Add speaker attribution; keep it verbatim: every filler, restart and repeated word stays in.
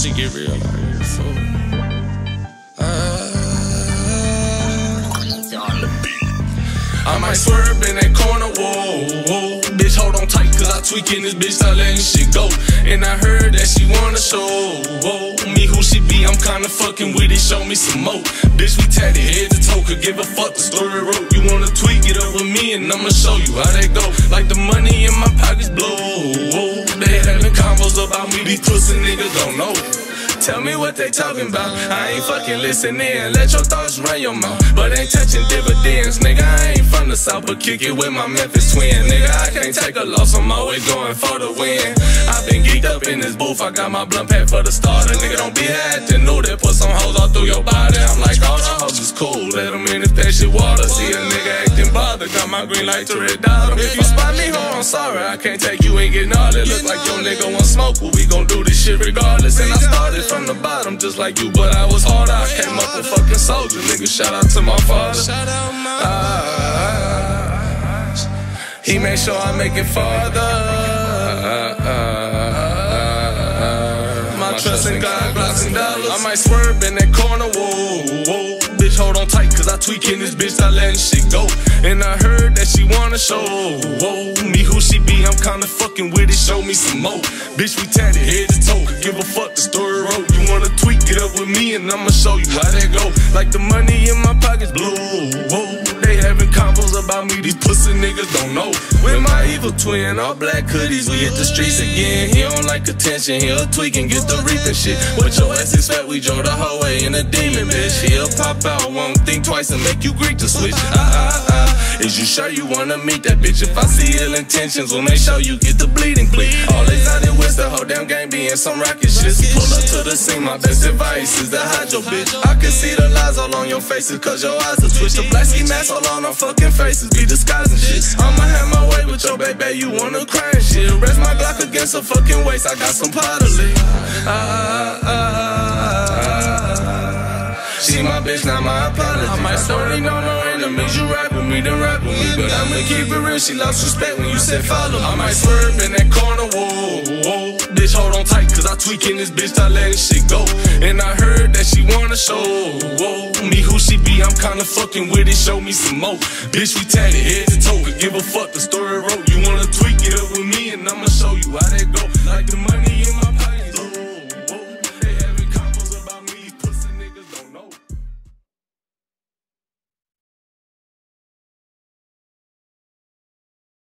Speaker 1: shit get real out here, so I might swerve in that corner, whoa, whoa. Bitch, hold on tight, cause I tweaking this bitch, start letting shit go. And I heard that she wanna show, whoa, me who she be, I'm kinda fucking with it, show me some more. Bitch, we tatted head to toe, could give a fuck, the story wrote. You wanna tweak it up with me, and I'ma show you how that go. Like the money in my pockets blow, whoa. They having combos about me, these pussy niggas don't know. Tell me what they talking about, I ain't fucking listening. Let your thoughts run your mouth, but ain't touching dividends. Nigga, I ain't from the south, but kick it with my Memphis twin. Nigga, I can't take a loss, I'm always going for the win. I been geeked up in this booth, I got my blunt pack for the starter. Nigga, don't be acting new, they put some hoes all through your body. I'm like, all the hoes is cool, let them in if that shit water. See a nigga acting bothered, got my green light to red dot. If you spot me, ho, I'm sorry, I can't take you, ain't getting all that. Look like your nigga want smoke, but we gon' do this shit regardless. And I started from the bottom just like you, but I was harder. I came up a fucking soldier, nigga, shout out to my father. uh, He made sure I make it farther. uh, My trust in God, blocks and dollars. I might swerve in that corner, whoa, whoa. Bitch, hold on tight, cause I tweaking this bitch, I letting shit go. And I heard that she wanna show, whoa, me who she be, I'm kinda fucking with it, show me some more. Bitch, we tatted head to toe, could give a fuck, the story wrote. You wanna tweak it up with me, and I'ma show you how that go. Like the money in my pockets blue, whoa. They having combos about me, these pussy niggas don't know. With my evil twin, all black hoodies, we hit the streets again. He don't like attention, he'll tweak and get the reaping shit. What your ass expect, we drove the whole way in a demon, bitch. He'll pop out, won't think twice and make you Greek to switch. Ah, ah, ah. Is you sure you wanna meet that bitch? If I see ill intentions, we'll make sure you get the bleeding plea. Always out in with the whole damn game being some rocket shit. Pull up to the scene, my best advice is to hide your bitch. I can see the lies all on your faces, cause your eyes are twitch. The black ski mask all on our fucking faces, be disguising shit. I'ma have my way with your baby, you wanna cry and shit. Rest my Glock against her fucking waist, I got some potterly. Ah, ah, ah, ah. She my bitch, not my apology. I might sorry, no, no enemies. You rap with me, then rap with me, but I'ma keep it real. She lost respect when you said follow. I might swerve in that corner, whoa, whoa. Bitch, hold on tight, cause I tweaking this bitch, I letting shit go. And I heard that she wanna show, whoa, me who she be, I'm kinda fucking with it, show me some more. Bitch, we tatted head to toe, could give a fuck, the story wrote. You wanna tweak it up with me, and I'ma show you how that go. Like the money